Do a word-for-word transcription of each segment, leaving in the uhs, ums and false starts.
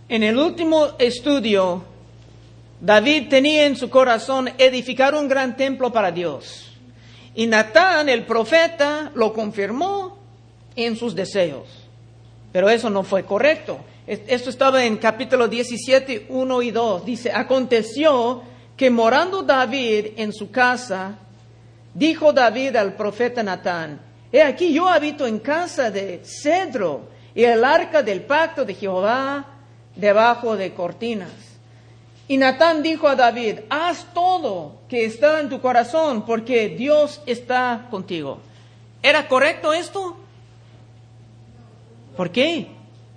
En el último estudio, David tenía en su corazón edificar un gran templo para Dios. Y Natán, el profeta, lo confirmó en sus deseos. Pero eso no fue correcto. Esto estaba en capítulo diecisiete, uno y dos. Dice, aconteció que morando David en su casa, dijo David al profeta Natán, he aquí yo habito en casa de cedro y el arca del pacto de Jehová debajo de cortinas. Y Natán dijo a David, haz todo que está en tu corazón, porque Dios está contigo. ¿Era correcto esto? ¿Por qué?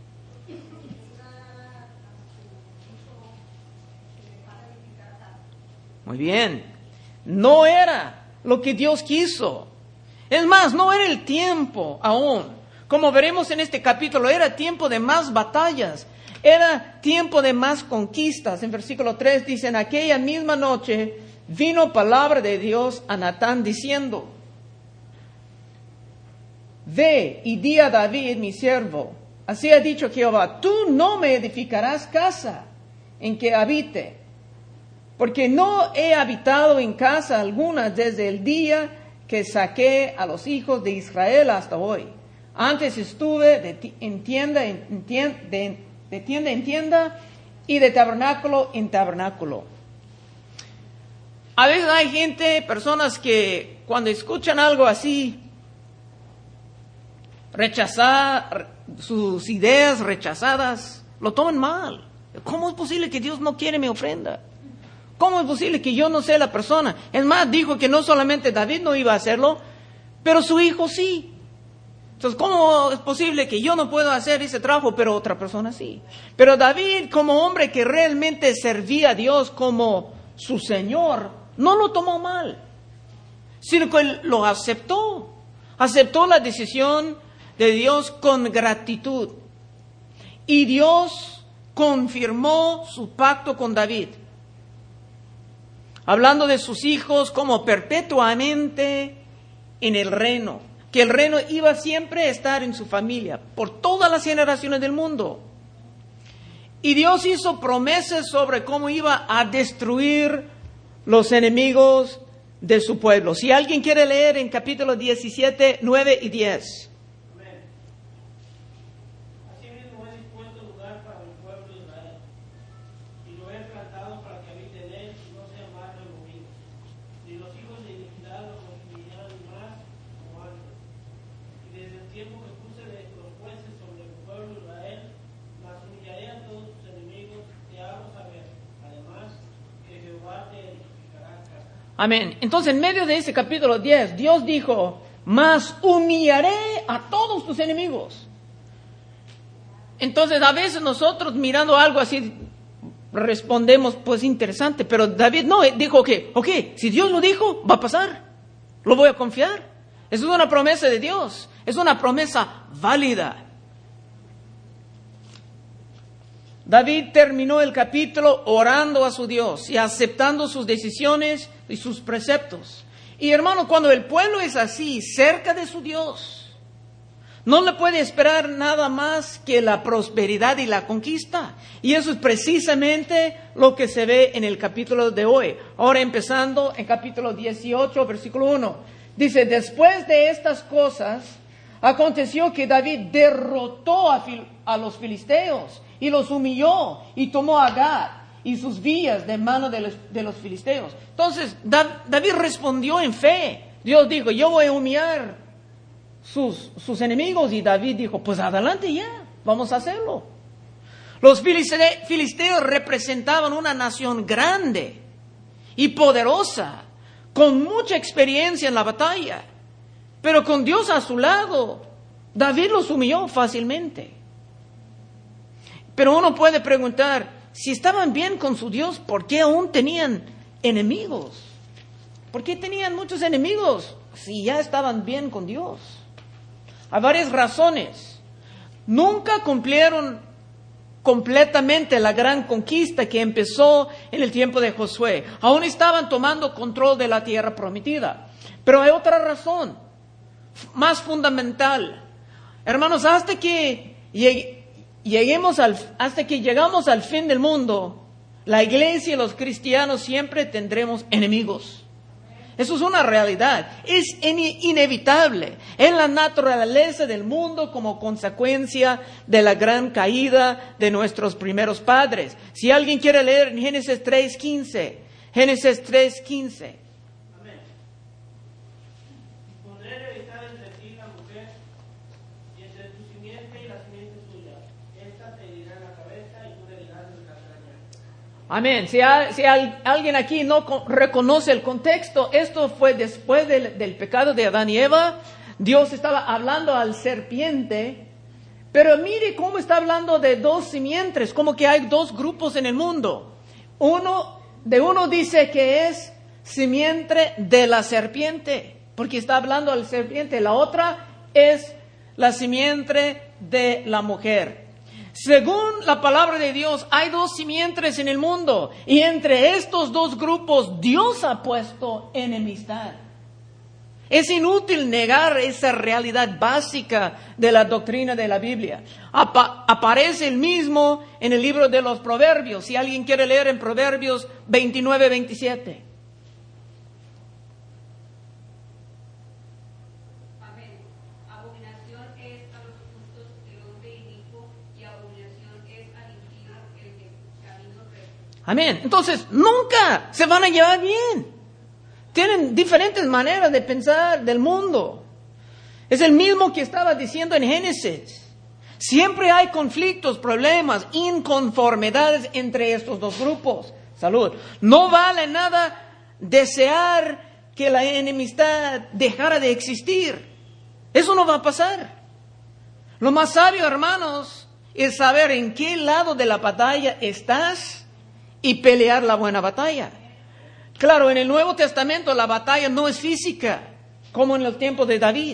Muy bien. No era lo que Dios quiso. Es más, no era el tiempo aún. Como veremos en este capítulo, era tiempo de más batallas. Era tiempo de más conquistas. En versículo tres dice, en aquella misma noche vino palabra de Dios a Natán diciendo, ve y di a David mi siervo, así ha dicho Jehová, tú no me edificarás casa en que habite, porque no he habitado en casa alguna desde el día que saqué a los hijos de Israel hasta hoy. Antes estuve de ti- en tienda en tienda, de, de tienda en tienda y de tabernáculo en tabernáculo. A veces hay gente, personas que cuando escuchan algo así, rechazar sus ideas rechazadas, lo toman mal. ¿Cómo es posible que Dios no quiere mi ofrenda? ¿Cómo es posible que yo no sea la persona? Es más, dijo que no solamente David no iba a hacerlo, pero su hijo sí. Entonces, ¿cómo es posible que yo no pueda hacer ese trabajo, pero otra persona sí? Pero David, como hombre que realmente servía a Dios como su Señor, no lo tomó mal, sino que él lo aceptó. Aceptó la decisión de Dios con gratitud. Y Dios confirmó su pacto con David, hablando de sus hijos como perpetuamente en el reino, que el reino iba siempre a estar en su familia, por todas las generaciones del mundo. Y Dios hizo promesas sobre cómo iba a destruir los enemigos de su pueblo. Si alguien quiere leer en capítulo diecisiete, nueve y diez. Amén. Entonces, en medio de ese capítulo diez, Dios dijo, mas humillaré a todos tus enemigos. Entonces, a veces nosotros mirando algo así, respondemos, pues interesante, pero David no, dijo que, ok, si Dios lo dijo, va a pasar, lo voy a confiar. Eso es una promesa de Dios, es una promesa válida. David terminó el capítulo orando a su Dios y aceptando sus decisiones y sus preceptos. Y hermano, cuando el pueblo es así, cerca de su Dios, no le puede esperar nada más que la prosperidad y la conquista. Y eso es precisamente lo que se ve en el capítulo de hoy. Ahora empezando en capítulo dieciocho, versículo uno. Dice, después de estas cosas, aconteció que David derrotó a, fil- a los filisteos y los humilló y tomó a Gad y sus villas de mano de los, de los filisteos. Entonces da, David respondió en fe. Dios dijo, yo voy a humillar sus, sus enemigos. Y David dijo, pues adelante ya, vamos a hacerlo. Los filiste- filisteos representaban una nación grande y poderosa, con mucha experiencia en la batalla. Pero con Dios a su lado, David los humilló fácilmente. Pero uno puede preguntar, si estaban bien con su Dios, ¿por qué aún tenían enemigos? ¿Por qué tenían muchos enemigos si ya estaban bien con Dios? Hay varias razones. Nunca cumplieron completamente la gran conquista que empezó en el tiempo de Josué. Aún estaban tomando control de la tierra prometida. Pero hay otra razón, más fundamental. Hermanos, hasta que llegue lleguemos al, hasta que llegamos al fin del mundo, la iglesia y los cristianos siempre tendremos enemigos. Eso es una realidad, es in- inevitable. Es la naturaleza del mundo como consecuencia de la gran caída de nuestros primeros padres. Si alguien quiere leer en Génesis tres quince, Génesis tres quince. Amén. Pondré enemistad entre ti y la mujer, y entre tu simiente y la simiente suya. Esta te herirá en la cabeza y tú le herirás en la entraña. Amén. Si, hay, si hay, alguien aquí no co- reconoce el contexto, esto fue después del, del pecado de Adán y Eva. Dios estaba hablando al serpiente, pero mire cómo está hablando de dos simientes, como que hay dos grupos en el mundo. Uno, de uno dice que es simiente de la serpiente, porque está hablando al serpiente. La otra es la simiente de la mujer. Según la palabra de Dios, hay dos simientes en el mundo, y entre estos dos grupos Dios ha puesto enemistad. Es inútil negar esa realidad básica de la doctrina de la Biblia. Apa- aparece el mismo en el libro de los Proverbios. Si alguien quiere leer en Proverbios veintinueve veintisiete. Amén. Abominación es a los justos el hombre inicuo, y abominación es al impío el de camino recto. Amén. Entonces, nunca se van a llevar bien. Tienen diferentes maneras de pensar del mundo. Es el mismo que estaba diciendo en Génesis. Siempre hay conflictos, problemas, inconformidades entre estos dos grupos. Salud. No vale nada desear que la enemistad dejara de existir. Eso no va a pasar. Lo más sabio, hermanos, es saber en qué lado de la batalla estás y pelear la buena batalla. Claro, en el Nuevo Testamento la batalla no es física, como en el tiempo de David.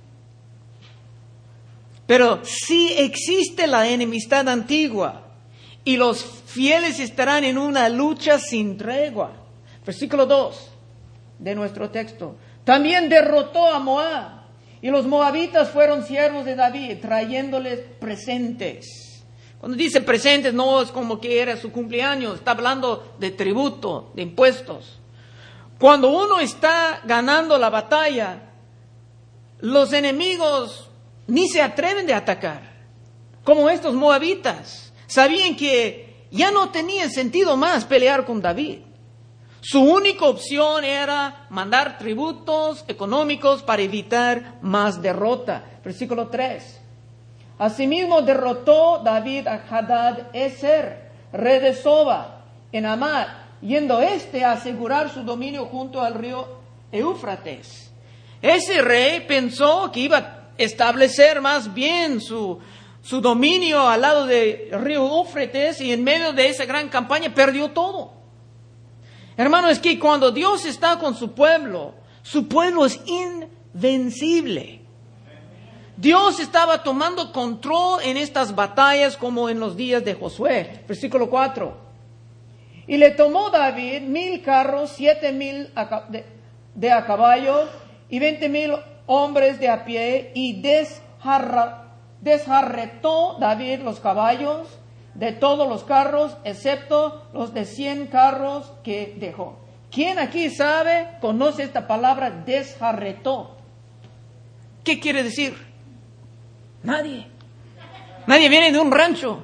Pero sí existe la enemistad antigua, y los fieles estarán en una lucha sin tregua. Versículo dos de nuestro texto. También derrotó a Moab, y los moabitas fueron siervos de David, trayéndoles presentes. Cuando dice presentes, no es como que era su cumpleaños, está hablando de tributo, de impuestos. Cuando uno está ganando la batalla, los enemigos ni se atreven de atacar, como estos moabitas. Sabían que ya no tenía sentido más pelear con David. Su única opción era mandar tributos económicos para evitar más derrota. Versículo tres. Asimismo derrotó David a Hadad-Ezer, rey de Soba, en Amad, yendo éste a asegurar su dominio junto al río Éufrates. Ese rey pensó que iba a establecer más bien su, su dominio al lado del río Éufrates, y en medio de esa gran campaña perdió todo. Hermano, es que cuando Dios está con su pueblo, su pueblo es invencible. Dios estaba tomando control en estas batallas como en los días de Josué. Versículo cuatro. Y le tomó David mil carros, siete mil de, de a caballo y veinte mil hombres de a pie, y desjarra, desjarretó David los caballos de todos los carros, excepto los de cien carros que dejó. ¿Quién aquí sabe, conoce esta palabra desjarretó? ¿Qué quiere decir? Nadie. Nadie viene de un rancho.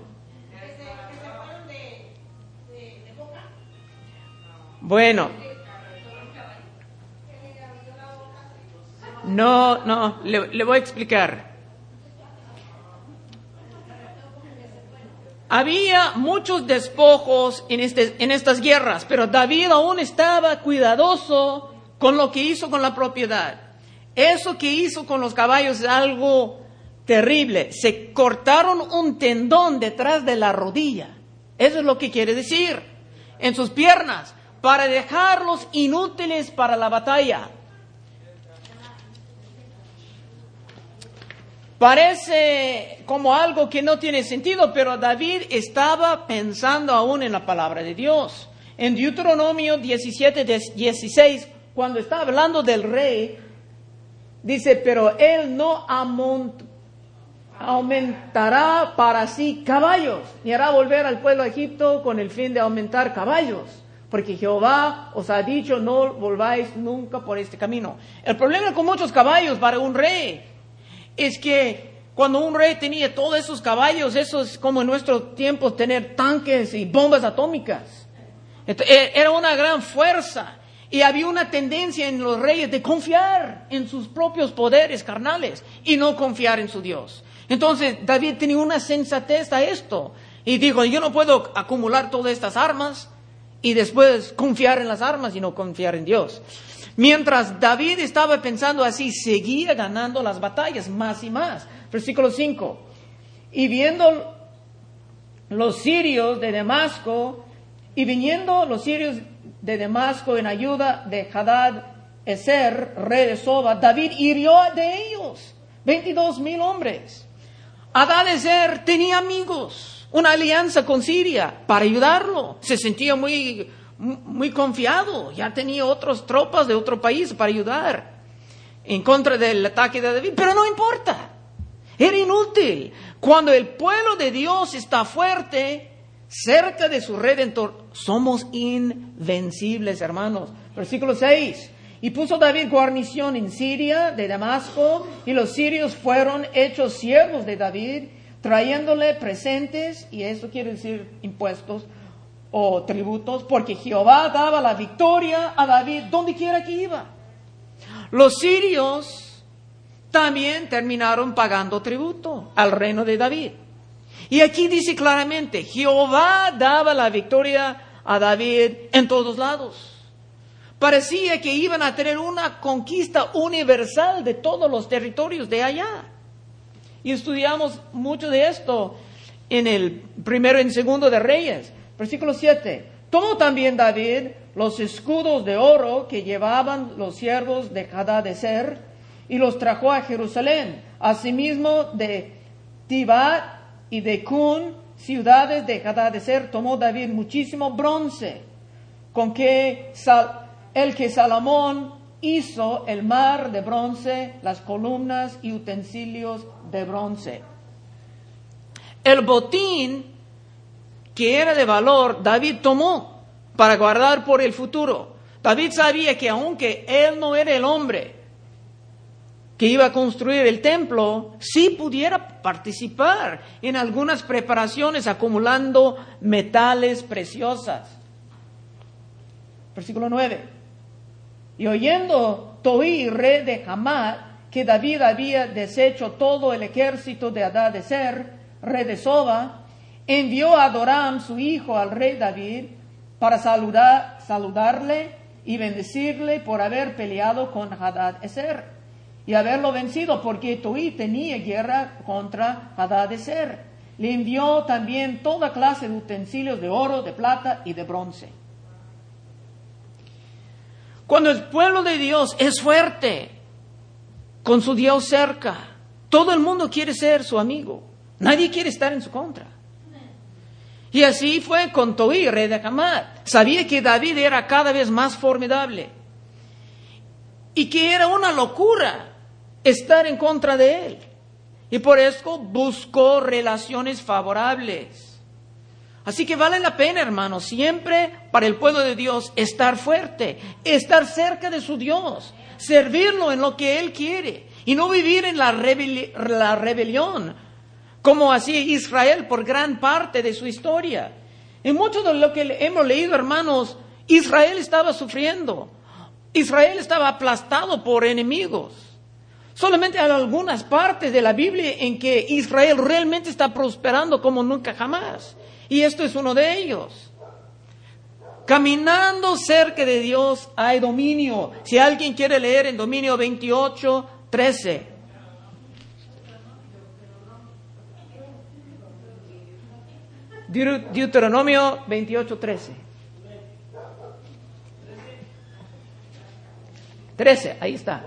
Bueno. No, no, le, le voy a explicar. Había muchos despojos en, este, en estas guerras, pero David aún estaba cuidadoso con lo que hizo con la propiedad. Eso que hizo con los caballos es algo terrible. Se cortaron un tendón detrás de la rodilla. Eso es lo que quiere decir. En sus piernas, para dejarlos inútiles para la batalla. Parece como algo que no tiene sentido, pero David estaba pensando aún en la palabra de Dios. En Deuteronomio diecisiete, dieciséis, cuando está hablando del rey, dice, pero él no amontó, aumentará para sí caballos y hará volver al pueblo de Egipto con el fin de aumentar caballos. Porque Jehová os ha dicho, no volváis nunca por este camino. El problema con muchos caballos para un rey es que cuando un rey tenía todos esos caballos, eso es como en nuestro tiempo tener tanques y bombas atómicas. Era una gran fuerza y había una tendencia en los reyes de confiar en sus propios poderes carnales y no confiar en su Dios. Entonces David tenía una sensatez a esto y dijo, yo no puedo acumular todas estas armas y después confiar en las armas y no confiar en Dios. Mientras David estaba pensando así, seguía ganando las batallas más y más. Versículo cinco. Y viendo los sirios de Damasco, y viniendo los sirios de Damasco en ayuda de Hadad Ezer, rey de Soba, David hirió de ellos veintidós mil hombres. Hadad Ezer tenía amigos, una alianza con Siria para ayudarlo. Se sentía muy, muy confiado, ya tenía otras tropas de otro país para ayudar en contra del ataque de David, pero no importa. Era inútil. Cuando el pueblo de Dios está fuerte, cerca de su Redentor, somos invencibles, hermanos. Versículo seis. Y puso David guarnición en Siria de Damasco, y los sirios fueron hechos siervos de David, trayéndole presentes, y eso quiere decir impuestos o tributos, porque Jehová daba la victoria a David donde quiera que iba. Los sirios también terminaron pagando tributo al reino de David. Y aquí dice claramente, Jehová daba la victoria a David en todos lados. Parecía que iban a tener una conquista universal de todos los territorios de allá. Y estudiamos mucho de esto en el primero y segundo de Reyes. Versículo siete. Tomó también David los escudos de oro que llevaban los siervos de Hadadezer y los trajo a Jerusalén. Asimismo de Tibat y de Cun, ciudades de Hadadezer, tomó David muchísimo bronce, con que sal, el que Salomón hizo el mar de bronce, las columnas y utensilios de bronce. El botín que era de valor, David tomó para guardar por el futuro. David sabía que aunque él no era el hombre que iba a construir el templo, sí pudiera participar en algunas preparaciones acumulando metales preciosas. Versículo nueve. Y oyendo Toí, rey de Hamat, que David había deshecho todo el ejército de Hadadezer, rey de Soba, envió a Adoram, su hijo, al rey David, para saludar, saludarle y bendecirle por haber peleado con Hadadezer y haberlo vencido, porque Toí tenía guerra contra Hadadezer. Le envió también toda clase de utensilios de oro, de plata y de bronce. Cuando el pueblo de Dios es fuerte, con su Dios cerca, todo el mundo quiere ser su amigo. Nadie quiere estar en su contra. Y así fue con Toí, rey de Hamat. Sabía que David era cada vez más formidable y que era una locura estar en contra de él. Y por eso buscó relaciones favorables. Así que vale la pena, hermanos, siempre para el pueblo de Dios estar fuerte, estar cerca de su Dios, servirlo en lo que Él quiere y no vivir en la, rebeli- la rebelión, como hacía Israel por gran parte de su historia. En mucho de lo que hemos leído, hermanos, Israel estaba sufriendo. Israel estaba aplastado por enemigos. Solamente hay algunas partes de la Biblia en que Israel realmente está prosperando como nunca jamás. Y esto es uno de ellos. Caminando cerca de Dios hay dominio. Si alguien quiere leer en Dominio veintiocho, trece. Deuteronomio veintiocho, trece. trece, ahí está.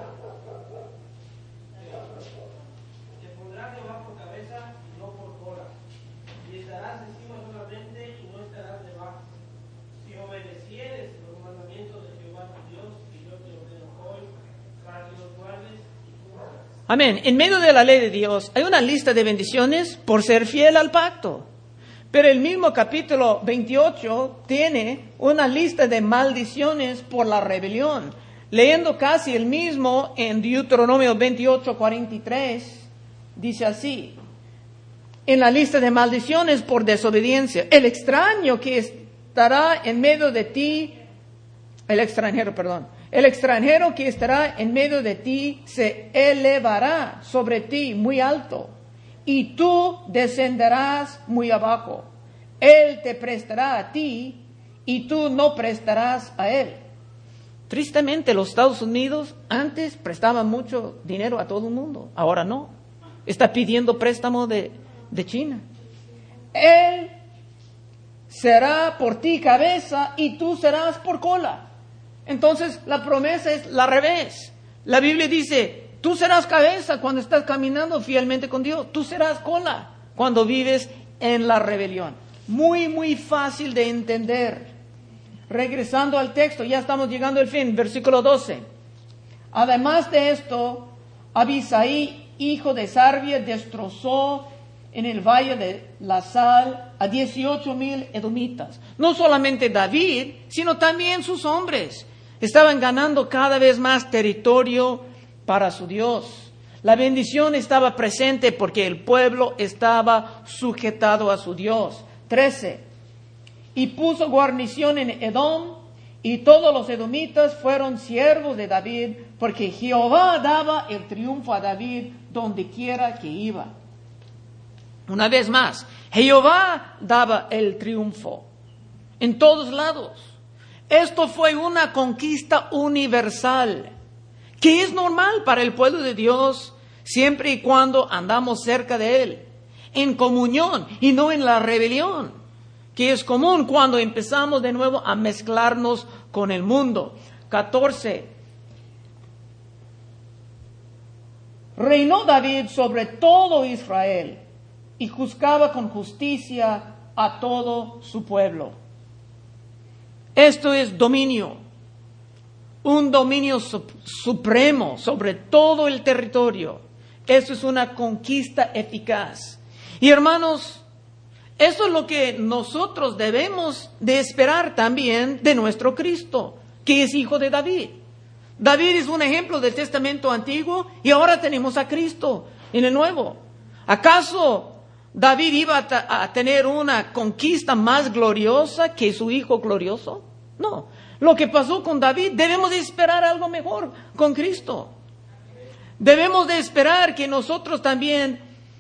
Te pondrás debajo por cabeza y no por cola, y estarás encima solamente y no estarás debajo. Si obedecieres los mandamientos de Jehová tu Dios, que yo te ordeno hoy, para que los guardes y cumplas. Amén. En medio de la ley de Dios hay una lista de bendiciones por ser fiel al pacto. Pero el mismo capítulo veintiocho tiene una lista de maldiciones por la rebelión. Leyendo casi el mismo en Deuteronomio veintiocho, cuarenta y tres, dice así. En la lista de maldiciones por desobediencia. El extraño que estará en medio de ti, el extranjero, perdón. El extranjero que estará en medio de ti se elevará sobre ti muy alto, y tú descenderás muy abajo. Él te prestará a ti, y tú no prestarás a él. Tristemente, los Estados Unidos antes prestaban mucho dinero a todo el mundo, ahora no. Está pidiendo préstamo de, de China. Él será por ti cabeza y tú serás por cola. Entonces, la promesa es la revés. La Biblia dice, tú serás cabeza cuando estás caminando fielmente con Dios. Tú serás cola cuando vives en la rebelión. Muy, muy fácil de entender. Regresando al texto, ya estamos llegando al fin, versículo doce. Además de esto, Abisai, hijo de Sarbia, destrozó en el valle de la Sal a dieciocho mil edomitas. No solamente David, sino también sus hombres. Estaban ganando cada vez más territorio para su Dios. La bendición estaba presente porque el pueblo estaba sujetado a su Dios. trece. Y puso guarnición en Edom, y todos los edomitas fueron siervos de David, porque Jehová daba el triunfo a David donde quiera que iba. Una vez más, Jehová daba el triunfo en todos lados. Esto fue una conquista universal, que es normal para el pueblo de Dios siempre y cuando andamos cerca de Él, en comunión y no en la rebelión, que es común cuando empezamos de nuevo a mezclarnos con el mundo. catorce. Reinó David sobre todo Israel y juzgaba con justicia a todo su pueblo. Esto es dominio, un dominio su- supremo sobre todo el territorio. Esto es una conquista eficaz. Y hermanos, eso es lo que nosotros debemos de esperar también de nuestro Cristo, que es hijo de David. David es un ejemplo del Testamento Antiguo y ahora tenemos a Cristo en el Nuevo. ¿Acaso David iba a, ta- a tener una conquista más gloriosa que su hijo glorioso? No. Lo que pasó con David, debemos de esperar algo mejor con Cristo. Debemos de esperar que nosotros también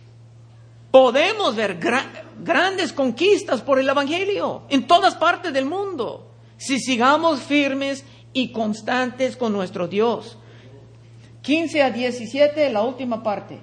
podemos ver gra- grandes conquistas por el Evangelio en todas partes del mundo, si sigamos firmes y constantes con nuestro Dios. quince a diecisiete, la última parte.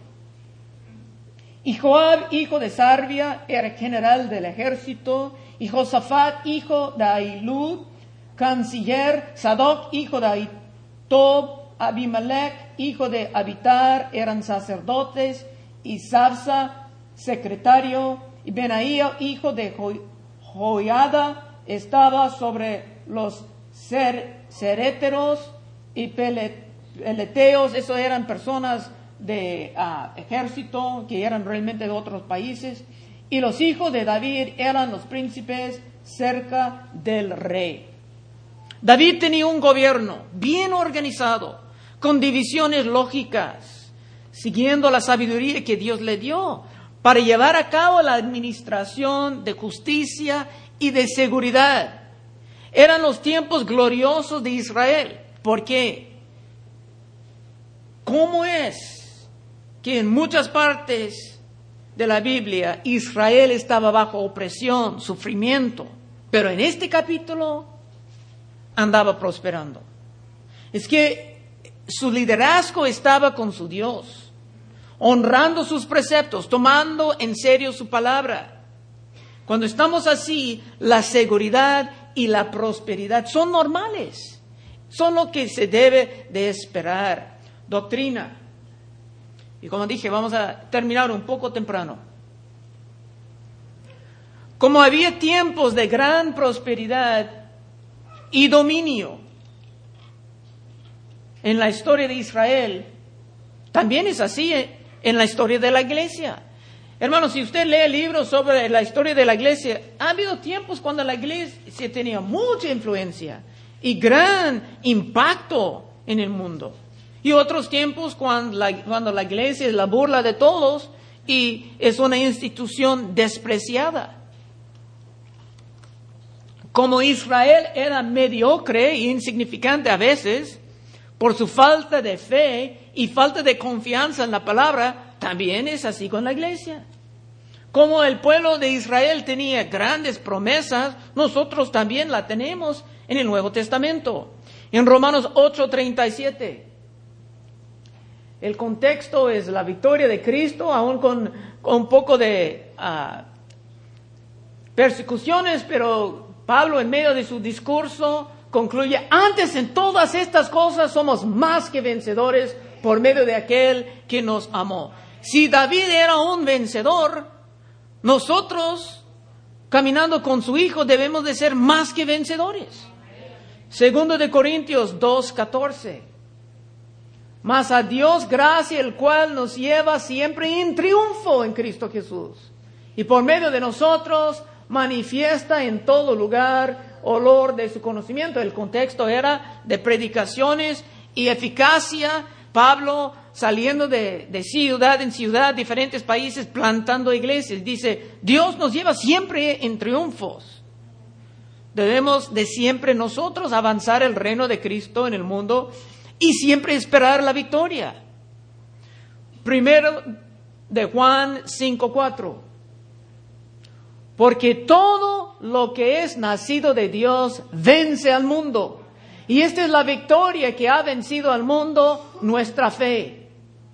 Y Joab, hijo de Sarbia, era general del ejército, y Josafat, hijo de Ahilud, canciller, Sadoc, hijo de Ahitob, Abimelech, hijo de Abitar, eran sacerdotes, y Sabsa, secretario, y Benaía, hijo de Jo- Joiada, estaba sobre los cer- cereteros y pele- peleteos. Esos eran personas de uh, ejército que eran realmente de otros países. Y los hijos de David eran los príncipes cerca del rey. David tenía un gobierno bien organizado, con divisiones lógicas, siguiendo la sabiduría que Dios le dio para llevar a cabo la administración de justicia y de seguridad. Eran los tiempos gloriosos de Israel. ¿Por qué? ¿Cómo es que en muchas partes de la Biblia Israel estaba bajo opresión, sufrimiento, pero en este capítulo andaba prosperando? Es que su liderazgo estaba con su Dios, honrando sus preceptos, tomando en serio su palabra. Cuando estamos así, la seguridad y la prosperidad son normales, son lo que se debe de esperar. Doctrina. Y como dije, vamos a terminar un poco temprano. Como había tiempos de gran prosperidad y dominio en la historia de Israel, También es así en la historia de la iglesia. Hermanos, si usted lee libros sobre la historia de la iglesia, ha habido tiempos cuando la iglesia tenía mucha influencia y gran impacto en el mundo. Y otros tiempos cuando la, cuando la iglesia es la burla de todos y es una institución despreciada. Como Israel era mediocre e insignificante a veces, por su falta de fe y falta de confianza en la palabra, también es así con la iglesia. Como el pueblo de Israel tenía grandes promesas, nosotros también la tenemos en el Nuevo Testamento. En Romanos ocho treinta y siete, el contexto es la victoria de Cristo, aún con, con un poco de uh, persecuciones, pero Pablo en medio de su discurso concluye: antes en todas estas cosas somos más que vencedores por medio de aquel que nos amó. Si David era un vencedor, nosotros, caminando con su Hijo, debemos de ser más que vencedores. Segundo de Corintios dos catorce. Mas a Dios gracia, el cual nos lleva siempre en triunfo en Cristo Jesús. Y por medio de nosotros manifiesta en todo lugar olor de su conocimiento. El contexto era de predicaciones y eficacia. Pablo saliendo de, de ciudad en ciudad, diferentes países, plantando iglesias. Dice, Dios nos lleva siempre en triunfos. Debemos de siempre nosotros avanzar el reino de Cristo en el mundo y siempre esperar la victoria. Primero de Juan cinco cuatro. Porque todo lo que es nacido de Dios vence al mundo. Y esta es la victoria que ha vencido al mundo, nuestra fe.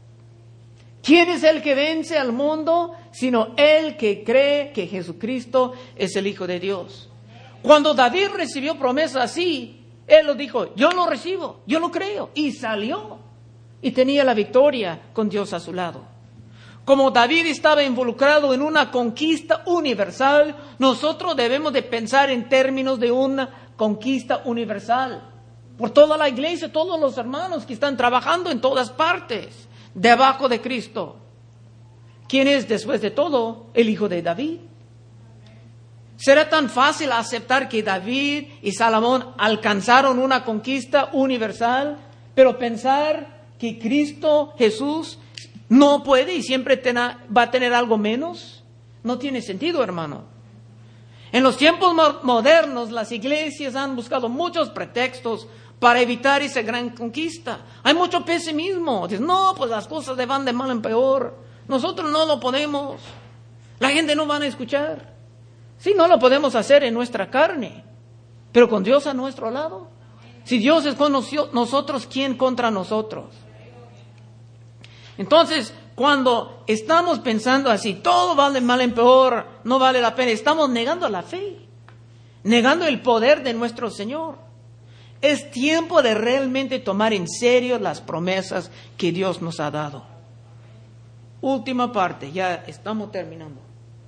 ¿Quién es el que vence al mundo? Sino el que cree que Jesucristo es el Hijo de Dios. Cuando David recibió promesa así, él lo dijo, yo lo recibo, yo lo creo. Y salió. Y tenía la victoria con Dios a su lado. Como David estaba involucrado en una conquista universal, nosotros debemos de pensar en términos de una conquista universal. Por toda la iglesia, todos los hermanos que están trabajando en todas partes, debajo de Cristo. ¿Quién es, después de todo, el hijo de David? ¿Será tan fácil aceptar que David y Salomón alcanzaron una conquista universal, pero pensar que Cristo Jesús no puede y siempre tena, va a tener algo menos? No tiene sentido, hermano. En los tiempos modernos, las iglesias han buscado muchos pretextos para evitar esa gran conquista. Hay mucho pesimismo. Dicen, no, pues las cosas van de mal en peor. Nosotros no lo podemos. La gente no va a escuchar. Sí, no lo podemos hacer en nuestra carne, pero con Dios a nuestro lado. Si Dios es con nosotros, ¿quién contra nosotros? Entonces, cuando estamos pensando así, todo va de mal en peor, no vale la pena, estamos negando la fe, negando el poder de nuestro Señor. Es tiempo de realmente tomar en serio las promesas que Dios nos ha dado. Última parte, ya estamos terminando.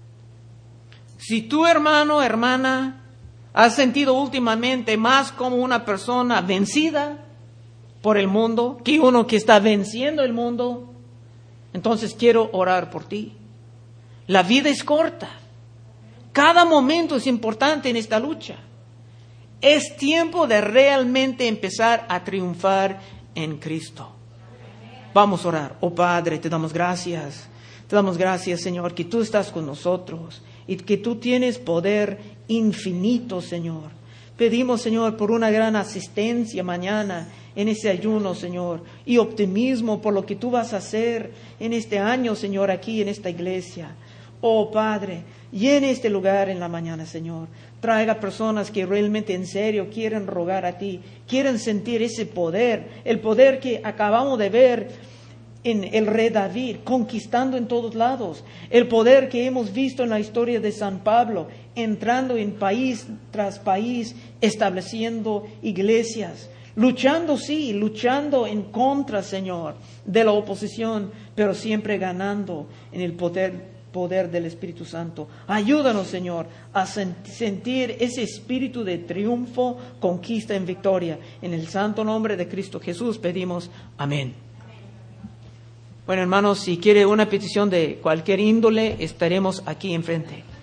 Si tu hermano, hermana, has sentido últimamente más como una persona vencida por el mundo que uno que está venciendo el mundo, entonces quiero orar por ti. La vida es corta. Cada momento es importante en esta lucha. Es tiempo de realmente empezar a triunfar en Cristo. Vamos a orar. Oh Padre, te damos gracias. Te damos gracias, Señor, que tú estás con nosotros y que tú tienes poder infinito, Señor. Pedimos, Señor, por una gran asistencia mañana en ese ayuno, Señor, y optimismo por lo que tú vas a hacer en este año, Señor, aquí en esta iglesia. Oh Padre, llene este lugar en la mañana, Señor. Traiga personas que realmente en serio quieren rogar a ti, quieren sentir ese poder, el poder que acabamos de ver en el rey David, conquistando en todos lados, el poder que hemos visto en la historia de San Pablo, entrando en país tras país, estableciendo iglesias, luchando, sí, luchando en contra, Señor, de la oposición, pero siempre ganando en el poder poder del Espíritu Santo. Ayúdanos, Señor, a sentir ese espíritu de triunfo, conquista en victoria. En el santo nombre de Cristo Jesús pedimos. Amén. Bueno, hermanos, si quiere una petición de cualquier índole, estaremos aquí enfrente.